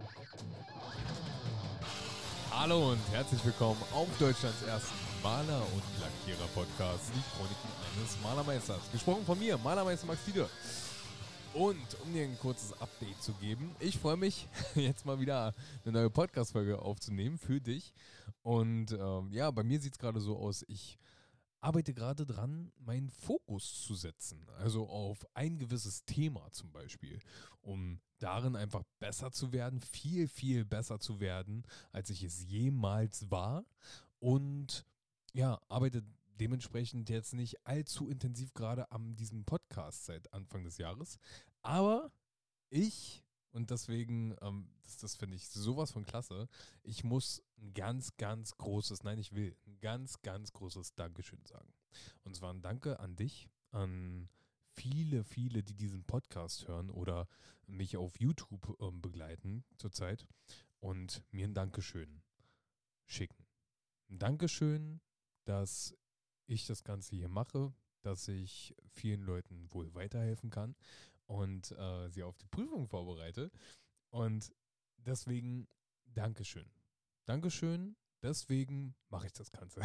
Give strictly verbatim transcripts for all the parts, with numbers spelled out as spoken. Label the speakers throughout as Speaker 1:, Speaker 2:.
Speaker 1: Hallo und herzlich willkommen auf Deutschlands ersten Maler- und Lackierer-Podcast, die Chroniken eines Malermeisters. Gesprochen von mir, Malermeister Max Dieter. Und um dir ein kurzes Update zu geben, ich freue mich, jetzt mal wieder eine neue Podcast-Folge aufzunehmen für dich. Und ähm, ja, bei mir sieht es gerade so aus, ich arbeite gerade dran, meinen Fokus zu setzen. Also auf ein gewisses Thema zum Beispiel, um darin einfach besser zu werden, viel, viel besser zu werden, als ich es jemals war. Und ja, arbeite dementsprechend jetzt nicht allzu intensiv gerade an diesem Podcast seit Anfang des Jahres. Aber ich, und deswegen, ähm, das, das finde ich sowas von klasse, ich muss ein ganz, ganz großes, nein, ich will ein ganz, ganz großes Dankeschön sagen. Und zwar ein Danke an dich, an viele, viele, die diesen Podcast hören oder mich auf YouTube ähm, begleiten zurzeit und mir ein Dankeschön schicken. Ein Dankeschön, dass ich das Ganze hier mache, dass ich vielen Leuten wohl weiterhelfen kann und äh, sie auf die Prüfung vorbereite. Und deswegen Dankeschön. Dankeschön, deswegen mache ich das Ganze.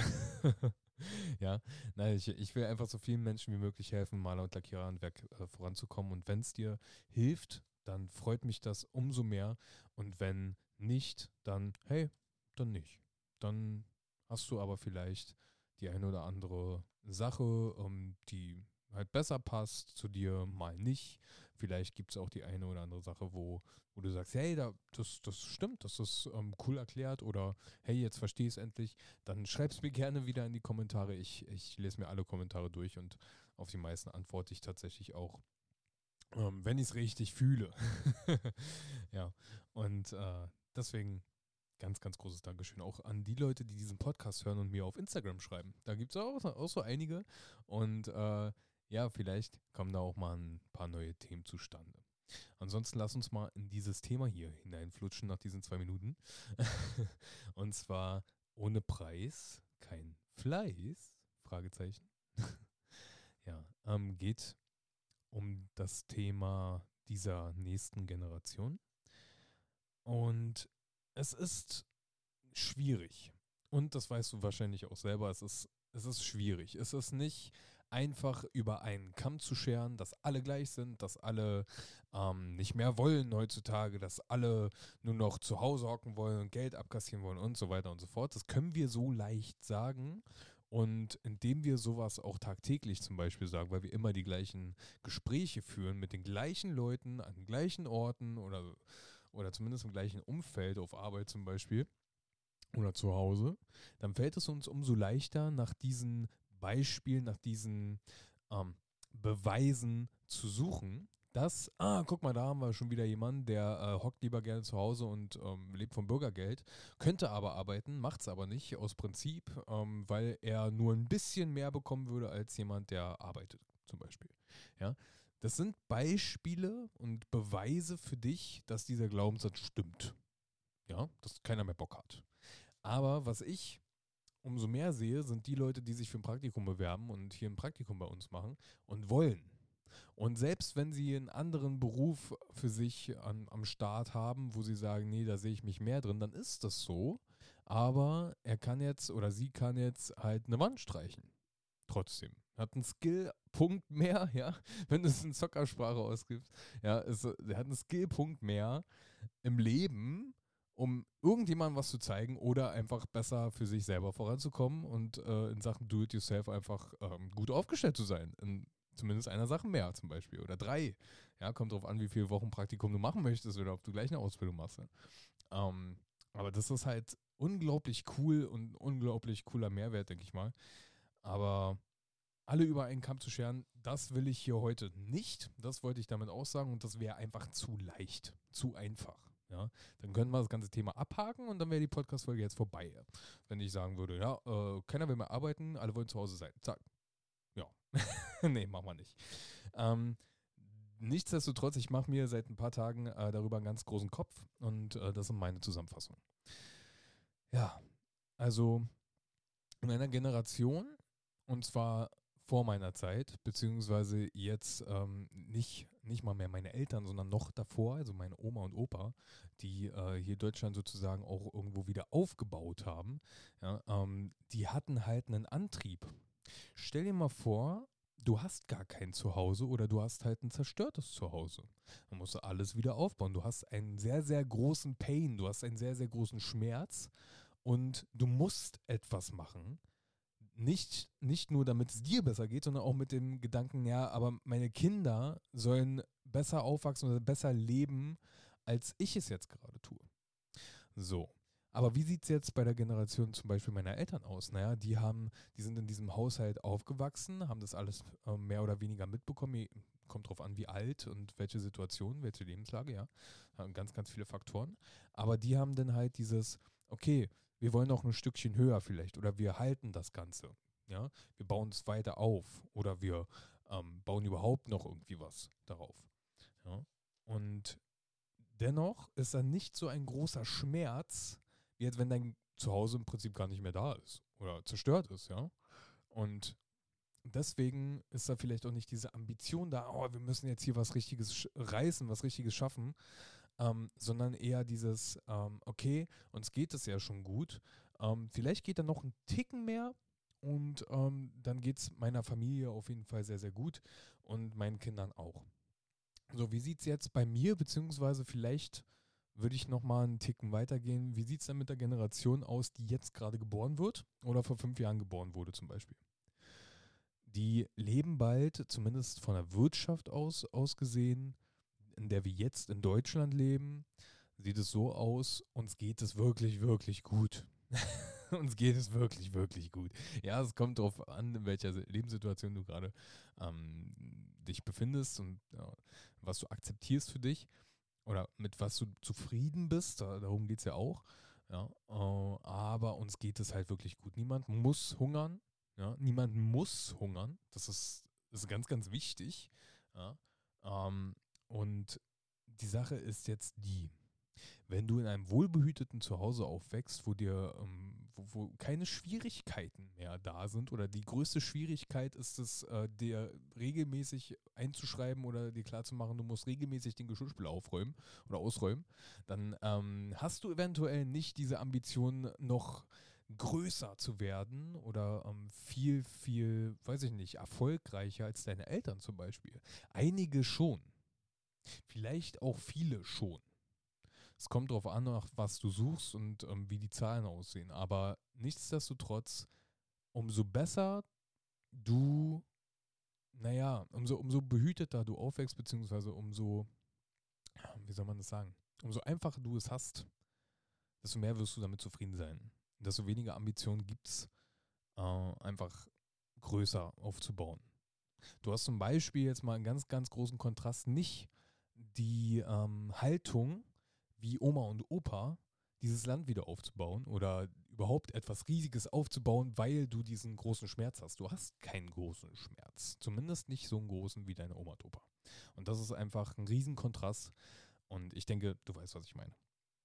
Speaker 1: Ja, nein, ich, ich will einfach so vielen Menschen wie möglich helfen, Maler- und Lackiererhandwerk äh, voranzukommen. Und wenn es dir hilft, dann freut mich das umso mehr. Und wenn nicht, dann hey, dann nicht. Dann hast du aber vielleicht die eine oder andere Sache, ähm, die halt besser passt zu dir, mal nicht. Vielleicht gibt es auch die eine oder andere Sache, wo, wo du sagst, hey, da, das, das stimmt, das ist ähm, cool erklärt oder hey, jetzt verstehe ich es endlich. Dann schreib es mir gerne wieder in die Kommentare. Ich, ich lese mir alle Kommentare durch und auf die meisten antworte ich tatsächlich auch, ähm, wenn ich es richtig fühle. Ja, und äh, deswegen ganz, ganz großes Dankeschön auch an die Leute, die diesen Podcast hören und mir auf Instagram schreiben. Da gibt es auch, auch so einige. Und äh, ja, vielleicht kommen da auch mal ein paar neue Themen zustande. Ansonsten lass uns mal in dieses Thema hier hineinflutschen nach diesen zwei Minuten. Und zwar ohne Preis kein Fleiß? Fragezeichen. Ja, ähm, geht um das Thema dieser nächsten Generation. Und es ist schwierig. Und das weißt du wahrscheinlich auch selber, es ist, es ist schwierig. Es ist nicht einfach über einen Kamm zu scheren, dass alle gleich sind, dass alle ähm, nicht mehr wollen heutzutage, dass alle nur noch zu Hause hocken wollen und Geld abkassieren wollen und so weiter und so fort. Das können wir so leicht sagen. Und indem wir sowas auch tagtäglich zum Beispiel sagen, weil wir immer die gleichen Gespräche führen mit den gleichen Leuten an den gleichen Orten oder, oder zumindest im gleichen Umfeld auf Arbeit zum Beispiel, oder zu Hause, dann fällt es uns umso leichter, nach diesen Beispielen, nach diesen ähm, Beweisen zu suchen, dass, ah, guck mal, da haben wir schon wieder jemanden, der äh, hockt lieber gerne zu Hause und ähm, lebt vom Bürgergeld, könnte aber arbeiten, macht es aber nicht aus Prinzip, ähm, weil er nur ein bisschen mehr bekommen würde als jemand, der arbeitet, zum Beispiel. Ja, das sind Beispiele und Beweise für dich, dass dieser Glaubenssatz stimmt. Ja, dass keiner mehr Bock hat. Aber was ich umso mehr sehe, sind die Leute, die sich für ein Praktikum bewerben und hier ein Praktikum bei uns machen und wollen. Und selbst wenn sie einen anderen Beruf für sich an, am Start haben, wo sie sagen, nee, da sehe ich mich mehr drin, dann ist das so. Aber er kann jetzt oder sie kann jetzt halt eine Wand streichen. Trotzdem. Hat einen Skillpunkt mehr, ja, wenn du es in Zockersprache ausgibst. Ja, es, er hat einen Skillpunkt mehr im Leben, um irgendjemandem was zu zeigen oder einfach besser für sich selber voranzukommen und äh, in Sachen Do-it-yourself einfach ähm, gut aufgestellt zu sein. In zumindest einer Sache mehr zum Beispiel oder drei. Ja, kommt drauf an, wie viele Wochen Praktikum du machen möchtest oder ob du gleich eine Ausbildung machst. Ja. Ähm, aber das ist halt unglaublich cool und unglaublich cooler Mehrwert, denke ich mal. Aber alle über einen Kamm zu scheren, das will ich hier heute nicht. Das wollte ich damit aussagen und das wäre einfach zu leicht, zu einfach. Ja, dann können wir das ganze Thema abhaken und dann wäre die Podcast-Folge jetzt vorbei. Wenn ich sagen würde, ja, äh, keiner will mehr arbeiten, alle wollen zu Hause sein. Zack. Ja. Nee, machen wir nicht. Ähm, nichtsdestotrotz, ich mache mir seit ein paar Tagen äh, darüber einen ganz großen Kopf und äh, das ist meine Zusammenfassung. Ja, also in einer Generation, und zwar vor meiner Zeit, beziehungsweise jetzt ähm, nicht, nicht mal mehr meine Eltern, sondern noch davor, also meine Oma und Opa, die äh, hier Deutschland sozusagen auch irgendwo wieder aufgebaut haben, ja, ähm, die hatten halt einen Antrieb. Stell dir mal vor, du hast gar kein Zuhause oder du hast halt ein zerstörtes Zuhause. Dann musst du alles wieder aufbauen. Du hast einen sehr, sehr großen Pain, du hast einen sehr, sehr großen Schmerz und du musst etwas machen. Nicht, nicht nur, damit es dir besser geht, sondern auch mit dem Gedanken, ja, aber meine Kinder sollen besser aufwachsen oder besser leben, als ich es jetzt gerade tue. So. Aber wie sieht es jetzt bei der Generation zum Beispiel meiner Eltern aus? Naja, die haben, die sind in diesem Haushalt aufgewachsen, haben das alles äh, mehr oder weniger mitbekommen. Kommt drauf an, wie alt und welche Situation, welche Lebenslage, ja. Haben ganz, ganz viele Faktoren. Aber die haben dann halt dieses, okay, wir wollen noch ein Stückchen höher vielleicht oder wir halten das Ganze. Ja, wir bauen es weiter auf oder wir ähm, bauen überhaupt noch irgendwie was darauf. Ja. Und dennoch ist dann nicht so ein großer Schmerz, wie jetzt wenn dein Zuhause im Prinzip gar nicht mehr da ist oder zerstört ist, ja. Und deswegen ist da vielleicht auch nicht diese Ambition da, oh, wir müssen jetzt hier was Richtiges reißen, was Richtiges schaffen, ähm, sondern eher dieses, ähm, okay, uns geht es ja schon gut, ähm, vielleicht geht da noch ein Ticken mehr und ähm, dann geht es meiner Familie auf jeden Fall sehr, sehr gut und meinen Kindern auch. So, wie sieht es jetzt bei mir, beziehungsweise vielleicht würde ich nochmal einen Ticken weitergehen, wie sieht es denn mit der Generation aus, die jetzt gerade geboren wird oder vor fünf Jahren geboren wurde zum Beispiel? Die leben bald, zumindest von der Wirtschaft aus, aus gesehen, in der wir jetzt in Deutschland leben, sieht es so aus, uns geht es wirklich, wirklich gut. Uns geht es wirklich, wirklich gut. Ja, es kommt darauf an, in welcher Lebenssituation du gerade ähm, dich befindest und ja, was du akzeptierst für dich oder mit was du zufrieden bist. Da, darum geht es ja auch. Ja, äh, aber uns geht es halt wirklich gut. Niemand muss hungern. Ja, niemand muss hungern. Das ist, ist ganz, ganz wichtig. Ja, ähm, und die Sache ist jetzt die, wenn du in einem wohlbehüteten Zuhause aufwächst, wo dir, ähm, wo, wo keine Schwierigkeiten mehr da sind oder die größte Schwierigkeit ist es, äh, dir regelmäßig einzuschreiben oder dir klarzumachen, du musst regelmäßig den Geschirrspüler aufräumen oder ausräumen, dann ähm, hast du eventuell nicht diese Ambition, noch größer zu werden oder ähm, viel, viel, weiß ich nicht, erfolgreicher als deine Eltern zum Beispiel. Einige schon. Vielleicht auch viele schon. Es kommt darauf an, nach was du suchst und ähm, wie die Zahlen aussehen. Aber nichtsdestotrotz, umso besser du, naja, umso, umso behüteter du aufwächst, beziehungsweise umso, wie soll man das sagen, umso einfacher du es hast, desto mehr wirst du damit zufrieden sein. Desto weniger Ambitionen gibt es, äh, einfach größer aufzubauen. Du hast zum Beispiel jetzt mal einen ganz, ganz großen Kontrast, nicht die ähm, Haltung wie Oma und Opa, dieses Land wieder aufzubauen oder überhaupt etwas Riesiges aufzubauen, weil du diesen großen Schmerz hast. Du hast keinen großen Schmerz. Zumindest nicht so einen großen wie deine Oma und Opa. Und das ist einfach ein Riesenkontrast. Und ich denke, du weißt, was ich meine.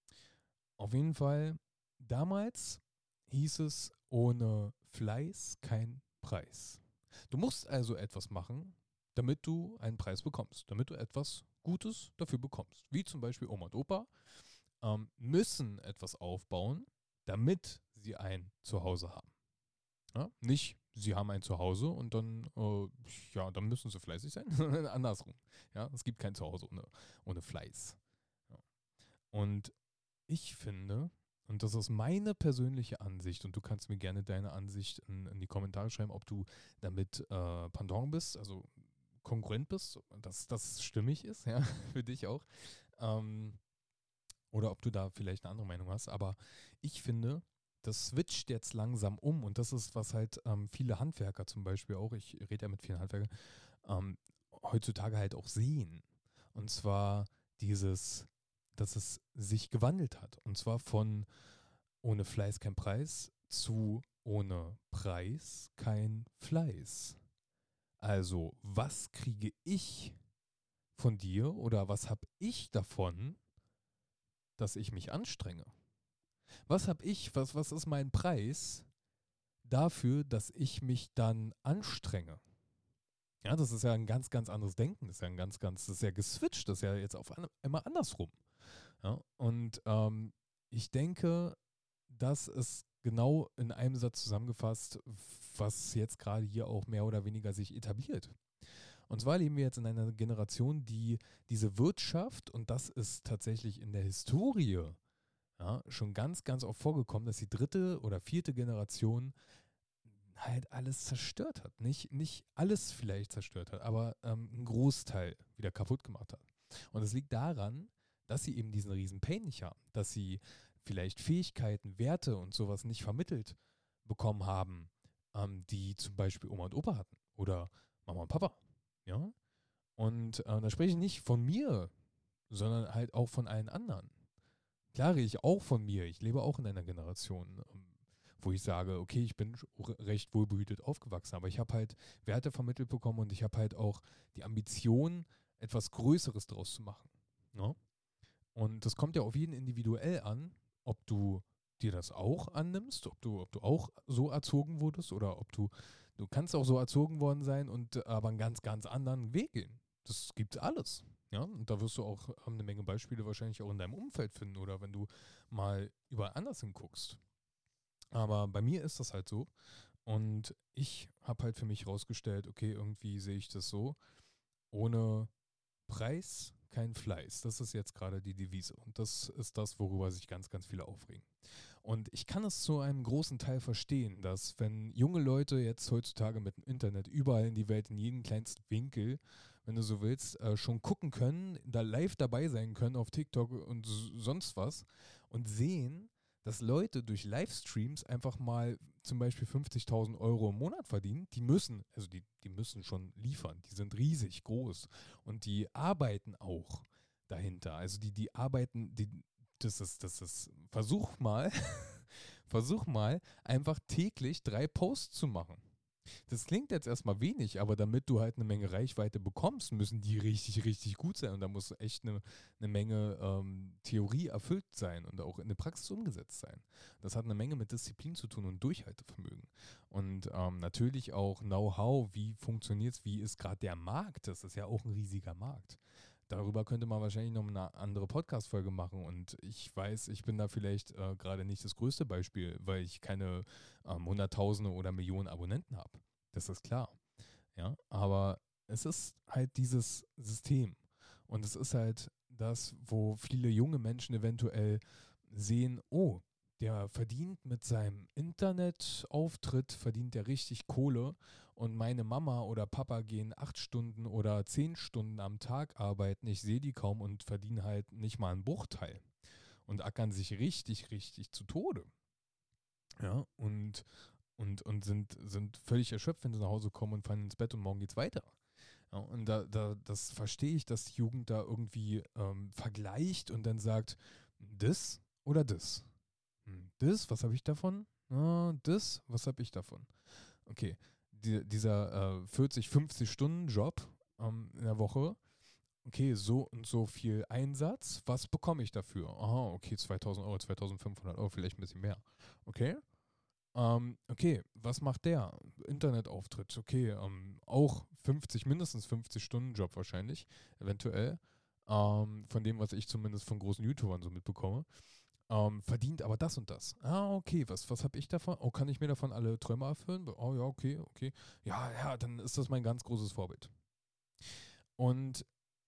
Speaker 1: Auf jeden Fall, damals hieß es, ohne Fleiß kein Preis. Du musst also etwas machen, damit du einen Preis bekommst, damit du etwas Gutes dafür bekommst. Wie zum Beispiel Oma und Opa ähm, müssen etwas aufbauen, damit sie ein Zuhause haben. Ja? Nicht, sie haben ein Zuhause und dann, äh, ja, dann müssen sie fleißig sein, sondern andersrum. Ja? Es gibt kein Zuhause ohne, ohne Fleiß. Ja. Und ich finde, und das ist meine persönliche Ansicht, und du kannst mir gerne deine Ansicht in, in die Kommentare schreiben, ob du damit äh, Pendant bist, also Konkurrent bist, dass das stimmig ist, ja, für dich auch. Ähm, oder ob du da vielleicht eine andere Meinung hast. Aber ich finde, das switcht jetzt langsam um und das ist, was halt ähm, viele Handwerker zum Beispiel auch, ich rede ja mit vielen Handwerkern, ähm, heutzutage halt auch sehen. Und zwar dieses, dass es sich gewandelt hat. Und zwar von ohne Fleiß kein Preis zu ohne Preis kein Fleiß. Also, was kriege ich von dir oder was habe ich davon, dass ich mich anstrenge? Was habe ich, was, was ist mein Preis dafür, dass ich mich dann anstrenge? Ja, das ist ja ein ganz, ganz anderes Denken. Das ist ja ein ganz, ganz, das ist ja geswitcht, das ist ja jetzt auf eine, immer andersrum. Ja? Und ähm, ich denke, das ist genau in einem Satz zusammengefasst, was jetzt gerade hier auch mehr oder weniger sich etabliert. Und zwar leben wir jetzt in einer Generation, die diese Wirtschaft, und das ist tatsächlich in der Historie ja, schon ganz, ganz oft vorgekommen, dass die dritte oder vierte Generation halt alles zerstört hat. Nicht, nicht alles vielleicht zerstört hat, aber ähm, einen Großteil wieder kaputt gemacht hat. Und es liegt daran, dass sie eben diesen riesen Pain nicht haben, dass sie vielleicht Fähigkeiten, Werte und sowas nicht vermittelt bekommen haben, ähm, die zum Beispiel Oma und Opa hatten oder Mama und Papa. Ja? Und äh, da spreche ich nicht von mir, sondern halt auch von allen anderen. Klar rede ich auch von mir. Ich lebe auch in einer Generation, ähm, wo ich sage, okay, ich bin recht wohlbehütet aufgewachsen, aber ich habe halt Werte vermittelt bekommen und ich habe halt auch die Ambition, etwas Größeres draus zu machen. Ne? Und das kommt ja auf jeden individuell an, ob du dir das auch annimmst, ob du, ob du auch so erzogen wurdest oder ob du, du kannst auch so erzogen worden sein und äh, aber einen ganz, ganz anderen Weg gehen. Das gibt alles. Ja, und da wirst du auch ähm, eine Menge Beispiele wahrscheinlich auch in deinem Umfeld finden oder wenn du mal überall anders hinguckst. Aber bei mir ist das halt so. Und ich habe halt für mich rausgestellt, okay, irgendwie sehe ich das so. Ohne Preis, kein Fleiß. Das ist jetzt gerade die Devise. Und das ist das, worüber sich ganz, ganz viele aufregen. Und ich kann es zu einem großen Teil verstehen, dass wenn junge Leute jetzt heutzutage mit dem Internet überall in die Welt, in jeden kleinsten Winkel, wenn du so willst, äh, schon gucken können, da live dabei sein können auf TikTok und s- sonst was und sehen, dass Leute durch Livestreams einfach mal zum Beispiel fünfzigtausend Euro im Monat verdienen, die müssen, also die, die müssen schon liefern, die sind riesig groß und die arbeiten auch dahinter. Also die, die arbeiten, die, das ist, das ist, versuch mal, versuch mal, einfach täglich drei Posts zu machen. Das klingt jetzt erstmal wenig, aber damit du halt eine Menge Reichweite bekommst, müssen die richtig, richtig gut sein. Und da muss echt eine, eine Menge ähm, Theorie erfüllt sein und auch in der Praxis umgesetzt sein. Das hat eine Menge mit Disziplin zu tun und Durchhaltevermögen. Und ähm, natürlich auch Know-how, wie funktioniert es, wie ist gerade der Markt. Das ist ja auch ein riesiger Markt. Darüber könnte man wahrscheinlich noch eine andere Podcast-Folge machen. Und ich weiß, ich bin da vielleicht äh, gerade nicht das größte Beispiel, weil ich keine ähm, Hunderttausende oder Millionen Abonnenten habe. Das ist klar. Ja, aber es ist halt dieses System. Und es ist halt das, wo viele junge Menschen eventuell sehen, oh, der verdient mit seinem Internetauftritt, verdient der richtig Kohle und meine Mama oder Papa gehen acht Stunden oder zehn Stunden am Tag arbeiten, ich sehe die kaum und verdienen halt nicht mal einen Bruchteil und ackern sich richtig, richtig zu Tode. Ja, und, und, und sind, sind völlig erschöpft, wenn sie nach Hause kommen und fallen ins Bett und morgen geht's weiter. Ja, und da, da, das verstehe ich, dass die Jugend da irgendwie ähm, vergleicht und dann sagt, das oder das? Hm, das, was habe ich davon? Ah, das, was habe ich davon? Okay, die, dieser äh, vierzig, fünfzig Stunden Job ähm, in der Woche, okay, so und so viel Einsatz, was bekomme ich dafür? Aha, okay, zweitausend Euro, zweitausendfünfhundert Euro, vielleicht ein bisschen mehr. Okay, ähm, okay, was macht der? Internetauftritt, okay, ähm, auch fünfzig, mindestens fünfzig Stunden Job wahrscheinlich, eventuell, ähm, von dem, was ich zumindest von großen YouTubern so mitbekomme, ähm, verdient aber das und das. Ah, okay, was, was habe ich davon? Oh, kann ich mir davon alle Träume erfüllen? Oh ja, okay, okay. Ja, ja, dann ist das mein ganz großes Vorbild. Und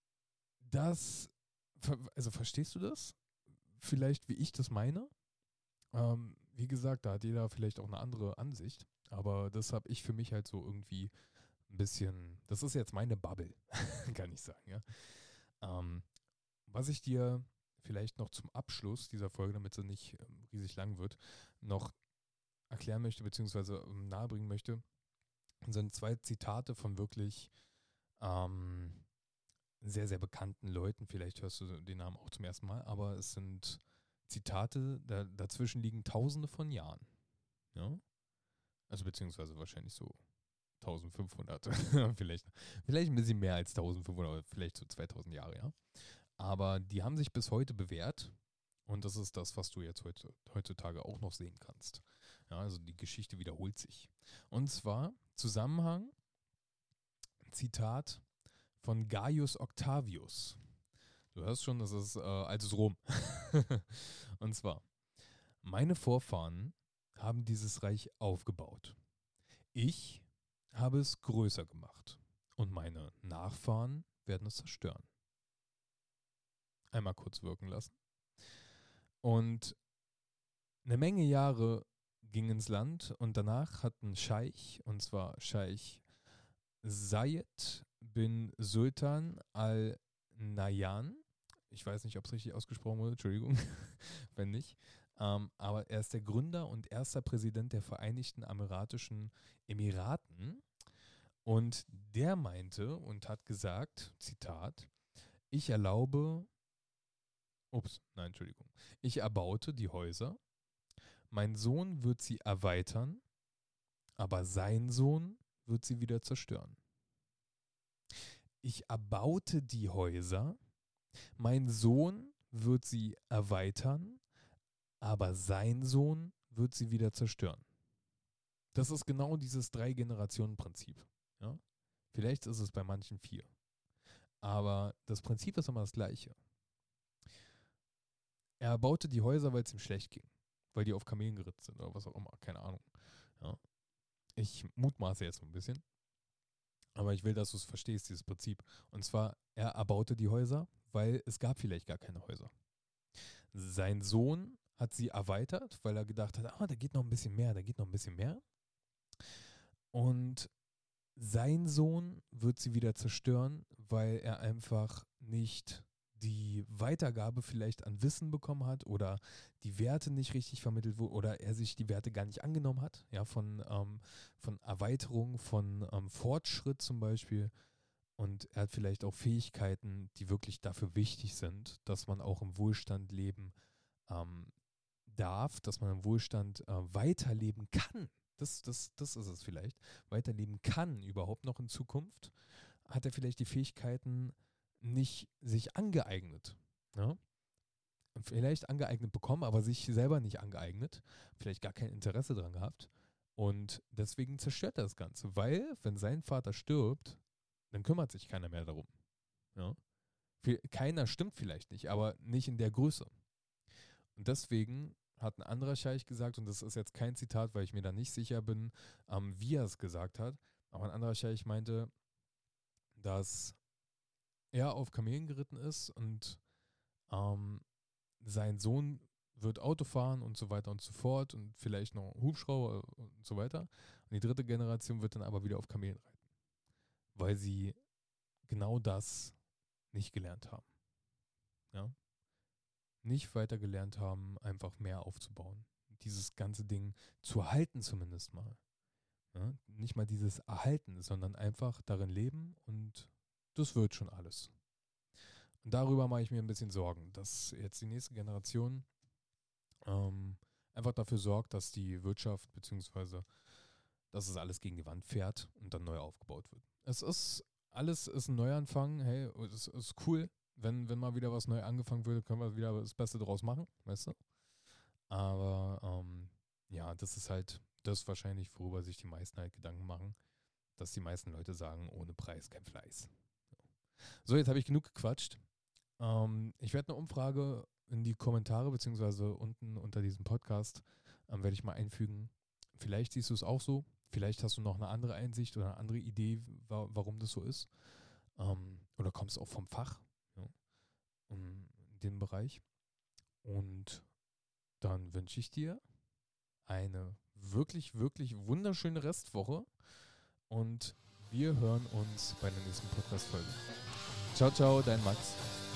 Speaker 1: das, ver- also verstehst du das? Vielleicht, wie ich das meine? Ähm, wie gesagt, da hat jeder vielleicht auch eine andere Ansicht, aber das habe ich für mich halt so irgendwie ein bisschen, das ist jetzt meine Bubble, kann ich sagen, ja. Ähm, was ich dir vielleicht noch zum Abschluss dieser Folge, damit sie nicht ähm, riesig lang wird, noch erklären möchte, beziehungsweise ähm, nahebringen möchte, sind zwei Zitate von wirklich ähm, sehr, sehr bekannten Leuten. Vielleicht hörst du den Namen auch zum ersten Mal, aber es sind Zitate, da, dazwischen liegen Tausende von Jahren. Ja? Also beziehungsweise wahrscheinlich so eintausendfünfhundert, vielleicht, vielleicht ein bisschen mehr als eintausendfünfhundert, vielleicht so zweitausend Jahre, ja. Aber die haben sich bis heute bewährt und das ist das, was du jetzt heute, heutzutage auch noch sehen kannst. Ja, also die Geschichte wiederholt sich. Und zwar Zusammenhang Zitat von Gaius Octavius. Du hörst schon, das ist äh, altes Rom. Und zwar, meine Vorfahren haben dieses Reich aufgebaut. Ich habe es größer gemacht. Und meine Nachfahren werden es zerstören. Einmal kurz wirken lassen. Und eine Menge Jahre ging ins Land und danach hat ein Scheich, und zwar Scheich Zayed bin Sultan al-Nahyan, ich weiß nicht, ob es richtig ausgesprochen wurde, Entschuldigung, wenn nicht, ähm, aber er ist der Gründer und erster Präsident der Vereinigten Emiratischen Emiraten und der meinte und hat gesagt, Zitat, ich erlaube, ups, nein, Entschuldigung, ich erbaute die Häuser, mein Sohn wird sie erweitern, aber sein Sohn wird sie wieder zerstören. Ich erbaute die Häuser, mein Sohn wird sie erweitern, aber sein Sohn wird sie wieder zerstören. Das ist genau dieses Drei-Generationen-Prinzip. Ja? Vielleicht ist es bei manchen vier. Aber das Prinzip ist immer das gleiche. Er erbaute die Häuser, weil es ihm schlecht ging. Weil die auf Kamelen geritten sind oder was auch immer. Keine Ahnung. Ja? Ich mutmaße jetzt ein bisschen. Aber ich will, dass du es verstehst, dieses Prinzip. Und zwar, er erbaute die Häuser, weil es gab vielleicht gar keine Häuser. Sein Sohn hat sie erweitert, weil er gedacht hat, ah, da geht noch ein bisschen mehr, da geht noch ein bisschen mehr. Und sein Sohn wird sie wieder zerstören, weil er einfach nicht die Weitergabe vielleicht an Wissen bekommen hat oder die Werte nicht richtig vermittelt wurden oder er sich die Werte gar nicht angenommen hat, ja, von, ähm, von Erweiterung, von ähm, Fortschritt zum Beispiel. Und er hat vielleicht auch Fähigkeiten, die wirklich dafür wichtig sind, dass man auch im Wohlstand leben ähm, darf, dass man im Wohlstand äh, weiterleben kann. Das, das, das ist es vielleicht. Weiterleben kann überhaupt noch in Zukunft. Hat er vielleicht die Fähigkeiten nicht sich angeeignet. Ja? Vielleicht angeeignet bekommen, aber sich selber nicht angeeignet. Vielleicht gar kein Interesse daran gehabt. Und deswegen zerstört er das Ganze. Weil, wenn sein Vater stirbt, dann kümmert sich keiner mehr darum. Ja? Keiner stimmt vielleicht nicht, aber nicht in der Größe. Und deswegen hat ein anderer Scheich gesagt, und das ist jetzt kein Zitat, weil ich mir da nicht sicher bin, ähm, wie er es gesagt hat, aber ein anderer Scheich meinte, dass er auf Kamelen geritten ist und ähm, sein Sohn wird Auto fahren und so weiter und so fort und vielleicht noch Hubschrauber und so weiter. Und die dritte Generation wird dann aber wieder auf Kamelen reiten, weil sie genau das nicht gelernt haben. Ja? Nicht weiter gelernt haben, einfach mehr aufzubauen. Dieses ganze Ding zu erhalten zumindest mal. Ja? Nicht mal dieses Erhalten, sondern einfach darin leben und das wird schon alles. Und darüber mache ich mir ein bisschen Sorgen, dass jetzt die nächste Generation ähm, einfach dafür sorgt, dass die Wirtschaft beziehungsweise dass es alles gegen die Wand fährt und dann neu aufgebaut wird. Es ist, alles ist ein Neuanfang, hey, es ist cool, wenn, wenn mal wieder was neu angefangen wird, können wir wieder das Beste draus machen, weißt du? Aber ähm, ja, das ist halt das wahrscheinlich, worüber sich die meisten halt Gedanken machen, dass die meisten Leute sagen, ohne Preis kein Fleiß. So, jetzt habe ich genug gequatscht. Ähm, ich werde eine Umfrage in die Kommentare, beziehungsweise unten unter diesem Podcast, ähm, werde ich mal einfügen. Vielleicht siehst du es auch so. Vielleicht hast du noch eine andere Einsicht oder eine andere Idee, wa- warum das so ist. Ähm, oder kommst auch vom Fach, ja, in dem Bereich. Und dann wünsche ich dir eine wirklich, wirklich wunderschöne Restwoche. Und wir hören uns bei der nächsten Podcast-Folge. Ciao, ciao, dein Max.